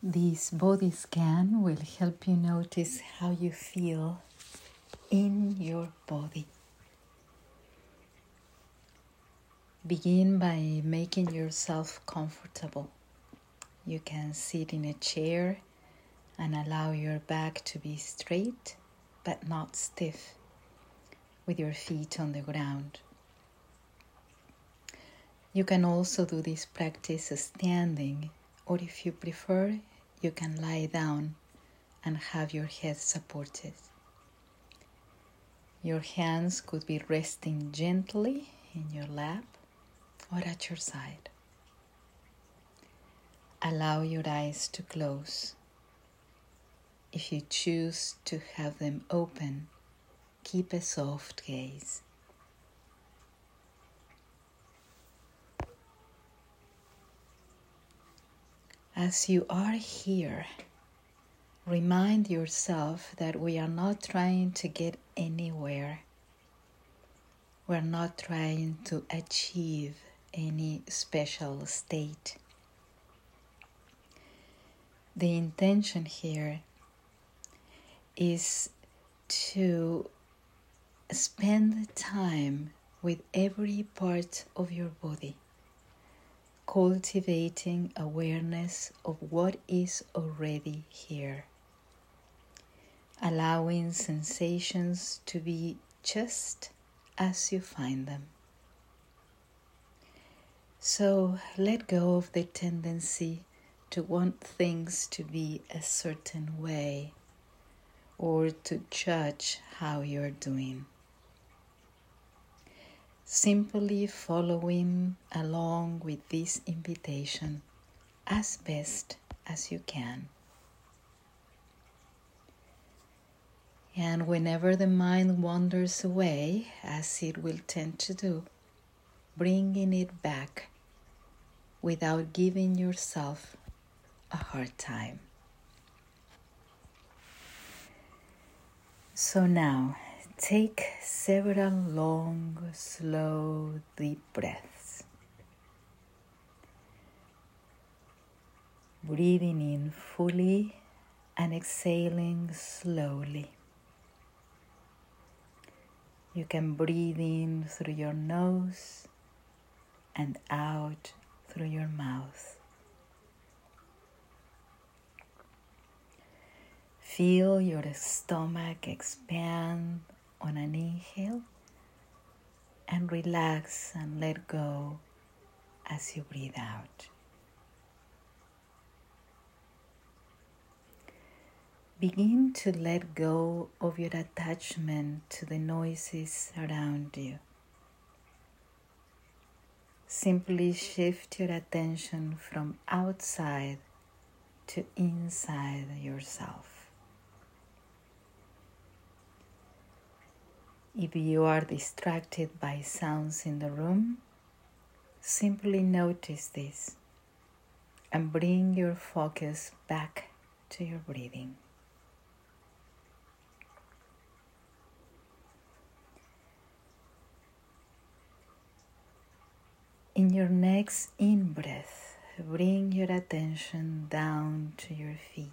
This body scan will help you notice how you feel in your body. Begin by making yourself comfortable. You can sit in a chair and allow your back to be straight but not stiff, with your feet on the ground. You can also do this practice standing, or if you prefer, you can lie down and have your head supported. Your hands could be resting gently in your lap or at your side. Allow your eyes to close. If you choose to have them open, keep a soft gaze. As you are here, remind yourself that we are not trying to get anywhere. We're not trying to achieve any special state. The intention here is to spend time with every part of your body, cultivating awareness of what is already here, allowing sensations to be just as you find them. So let go of the tendency to want things to be a certain way or to judge how you're doing. Simply following along with this invitation as best as you can. And whenever the mind wanders away, as it will tend to do, bringing it back without giving yourself a hard time. So now, take several long, slow, deep breaths. Breathing in fully and exhaling slowly. You can breathe in through your nose and out through your mouth. Feel your stomach expand on an inhale and relax and let go as you breathe out. Begin to let go of your attachment to the noises around you. Simply shift your attention from outside to inside yourself. If you are distracted by sounds in the room, simply notice this and bring your focus back to your breathing. In your next in-breath, bring your attention down to your feet.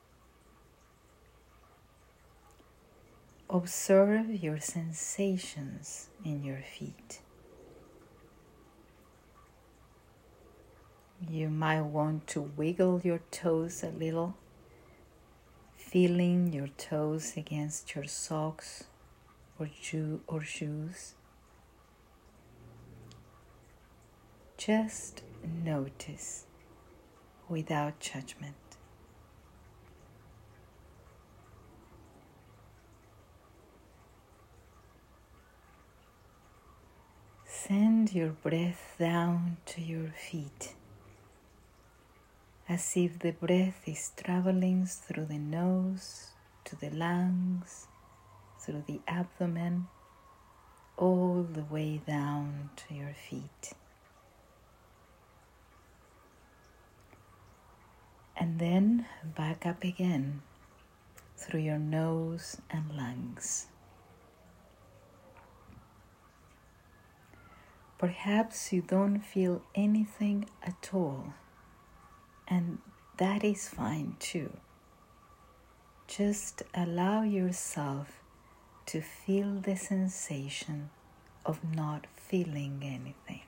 Observe your sensations in your feet. You might want to wiggle your toes a little, feeling your toes against your socks or shoes. Just notice without judgment. Send your breath down to your feet, as if the breath is traveling through the nose, to the lungs, through the abdomen, all the way down to your feet. And then back up again through your nose and lungs. Perhaps you don't feel anything at all, and that is fine too. Just allow yourself to feel the sensation of not feeling anything.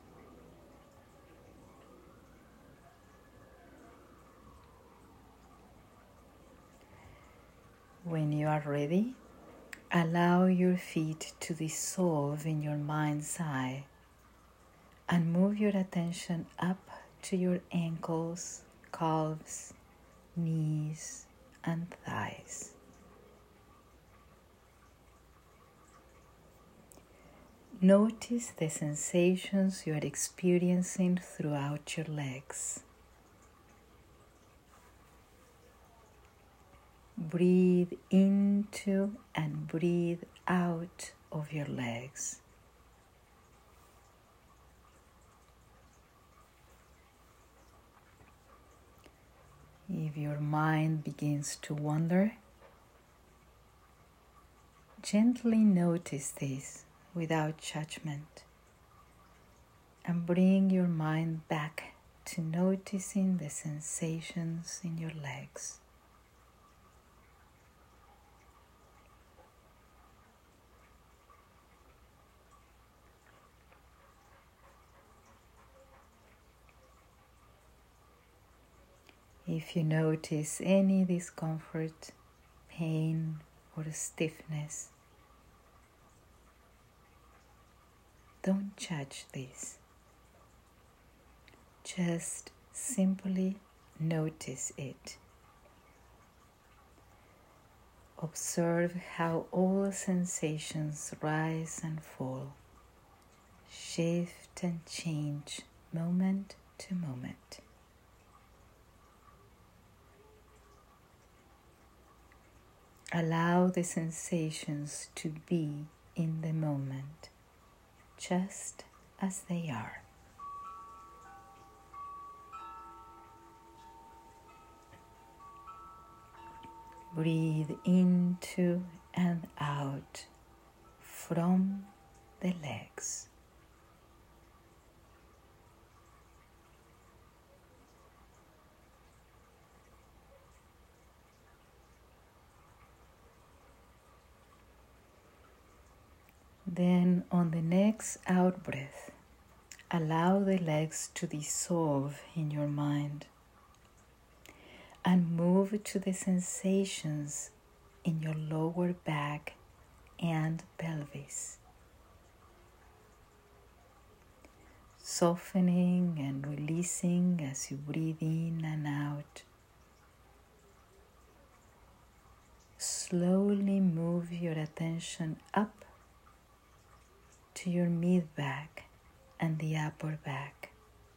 When you are ready, allow your feet to dissolve in your mind's eye and move your attention up to your ankles, calves, knees, and thighs. Notice the sensations you are experiencing throughout your legs. Breathe into and breathe out of your legs. If your mind begins to wander, gently notice this without judgment and bring your mind back to noticing the sensations in your legs. If you notice any discomfort, pain, or stiffness, don't judge this. Just simply notice it. Observe how all sensations rise and fall, shift and change moment to moment. Allow the sensations to be in the moment, just as they are. Breathe into and out from the legs. Then on the next out breath, allow the legs to dissolve in your mind and move to the sensations in your lower back and pelvis. Softening and releasing as you breathe in and out. Slowly move your attention up to your mid-back and the upper back.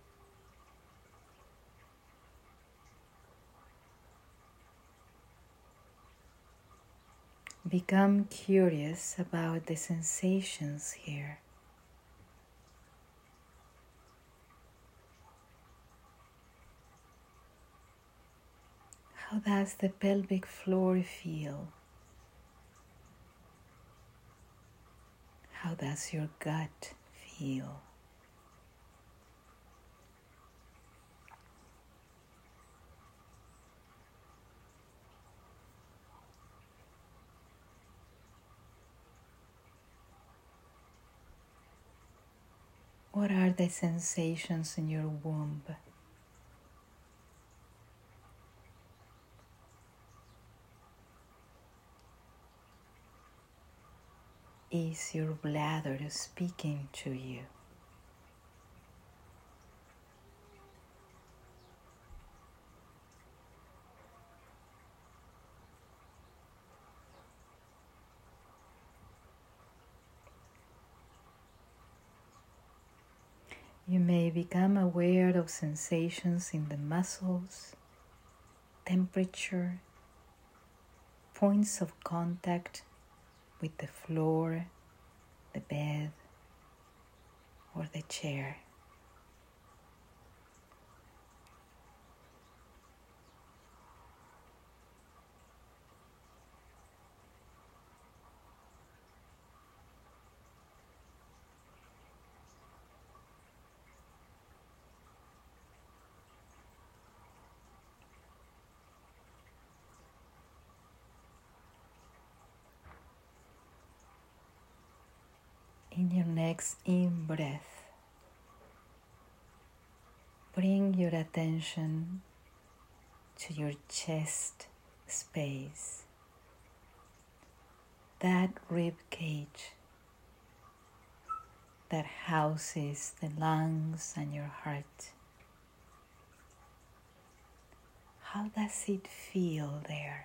Become curious about the sensations here. How does the pelvic floor feel? How does your gut feel? What are the sensations in your womb? Is your bladder speaking to you? You may become aware of sensations in the muscles, temperature, points of contact with the floor, the bed, or the chair. On your next in-breath, bring your attention to your chest space, that rib cage that houses the lungs and your heart. How does it feel there?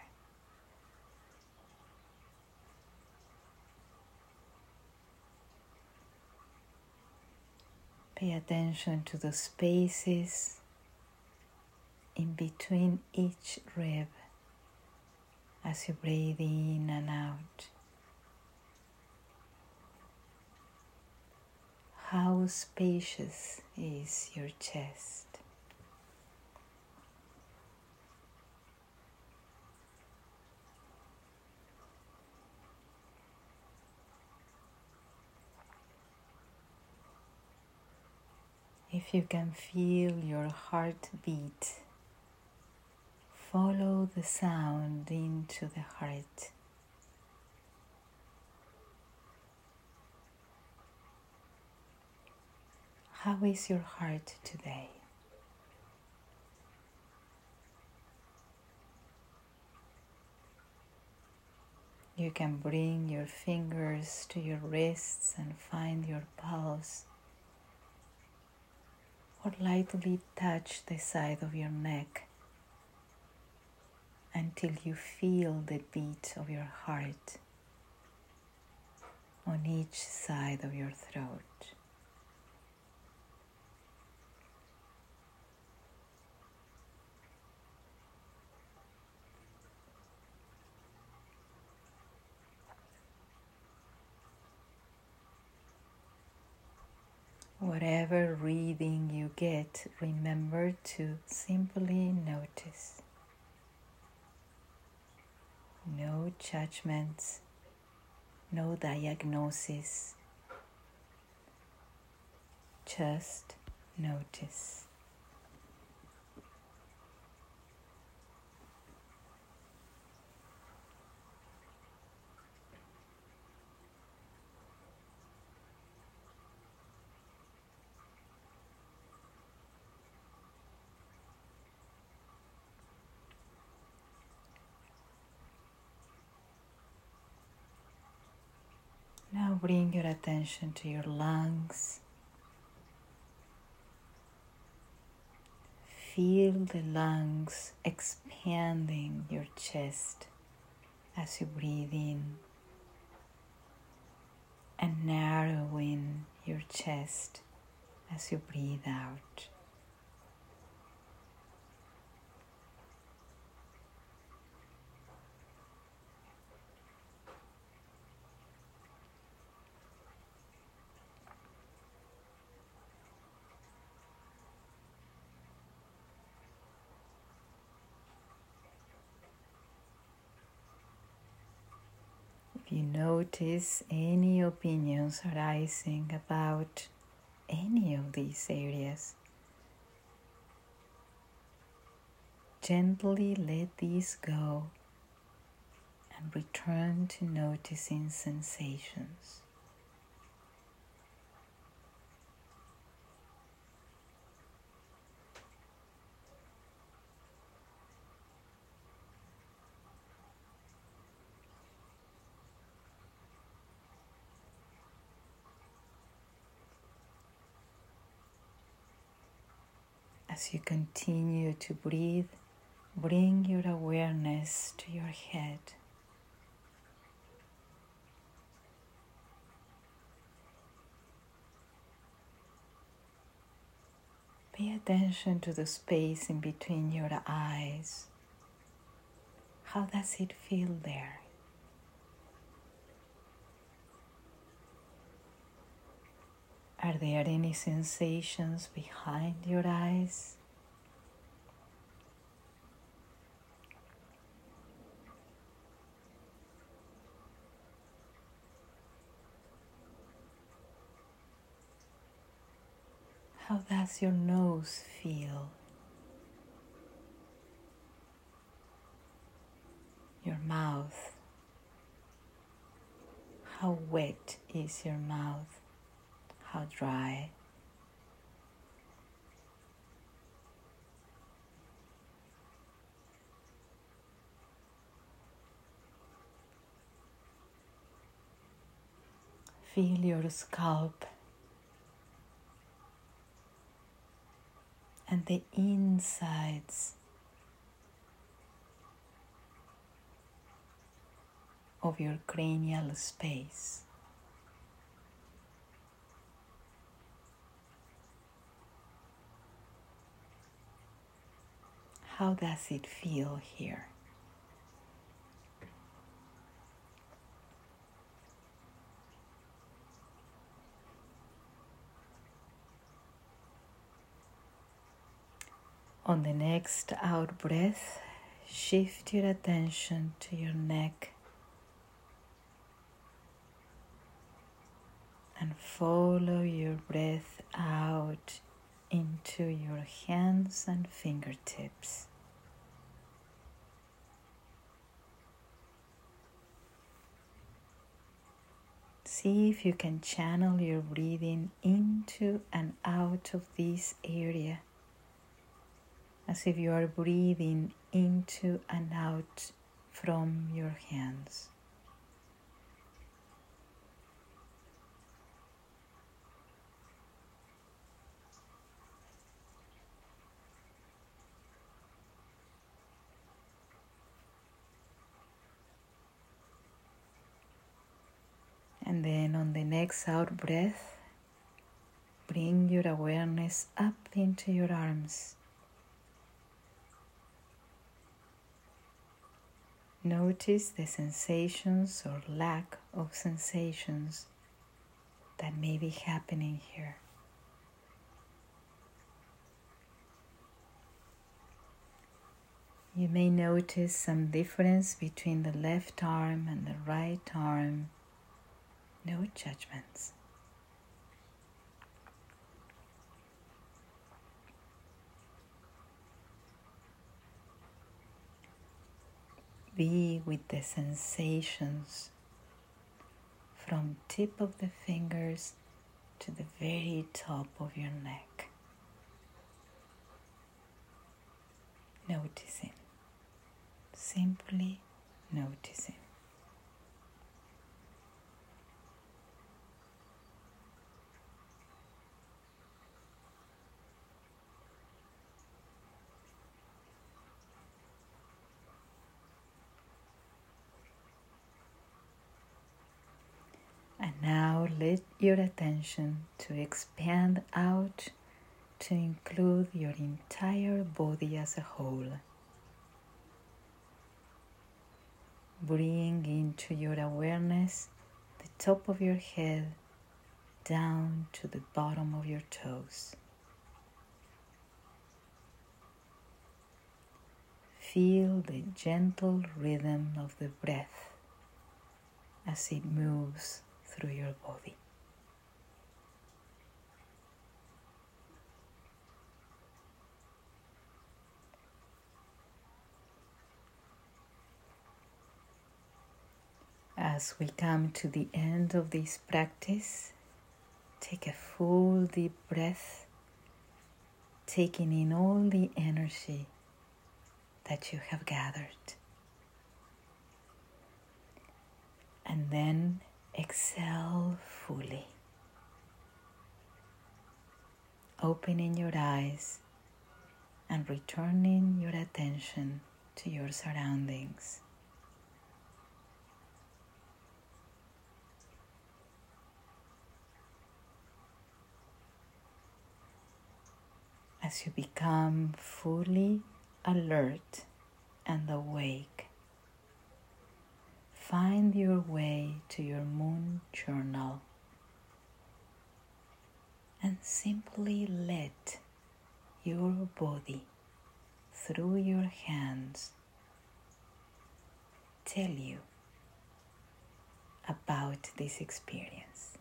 Pay attention to the spaces in between each rib as you breathe in and out. How spacious is your chest? If you can feel your heartbeat, follow the sound into the heart. How is your heart today? You can bring your fingers to your wrists and find your pulse, or lightly touch the side of your neck until you feel the beat of your heart on each side of your throat. Whatever reading you get, remember to simply notice. No judgments, no diagnosis, just notice. Now bring your attention to your lungs. Feel the lungs expanding your chest as you breathe in and narrowing your chest as you breathe out. If you notice any opinions arising about any of these areas, gently let these go and return to noticing sensations. As you continue to breathe, bring your awareness to your head. Pay attention to the space in between your eyes. How does it feel there? Are there any sensations behind your eyes? How does your nose feel? Your mouth. How wet is your mouth? how dry. Feel your scalp and the insides of your cranial space. How does it feel here? On the next out breath, shift your attention to your neck and follow your breath out into your hands and fingertips. See if you can channel your breathing into and out of this area, as if you are breathing into and out from your hands. And then on the next out breath, bring your awareness up into your arms. Notice the sensations or lack of sensations that may be happening here. You may notice some difference between the left arm and the right arm. No judgments. Be with the sensations from tip of the fingers to the very top of your neck. Noticing, simply noticing. And now let your attention to expand out to include your entire body as a whole. Bring into your awareness the top of your head down to the bottom of your toes. Feel the gentle rhythm of the breath as it moves through your body. As we come to the end of this practice, take a full deep breath, taking in all the energy that you have gathered. And then exhale fully, opening your eyes and returning your attention to your surroundings. As you become fully alert and awake, find your way to your moon journal and simply let your body, through your hands, tell you about this experience.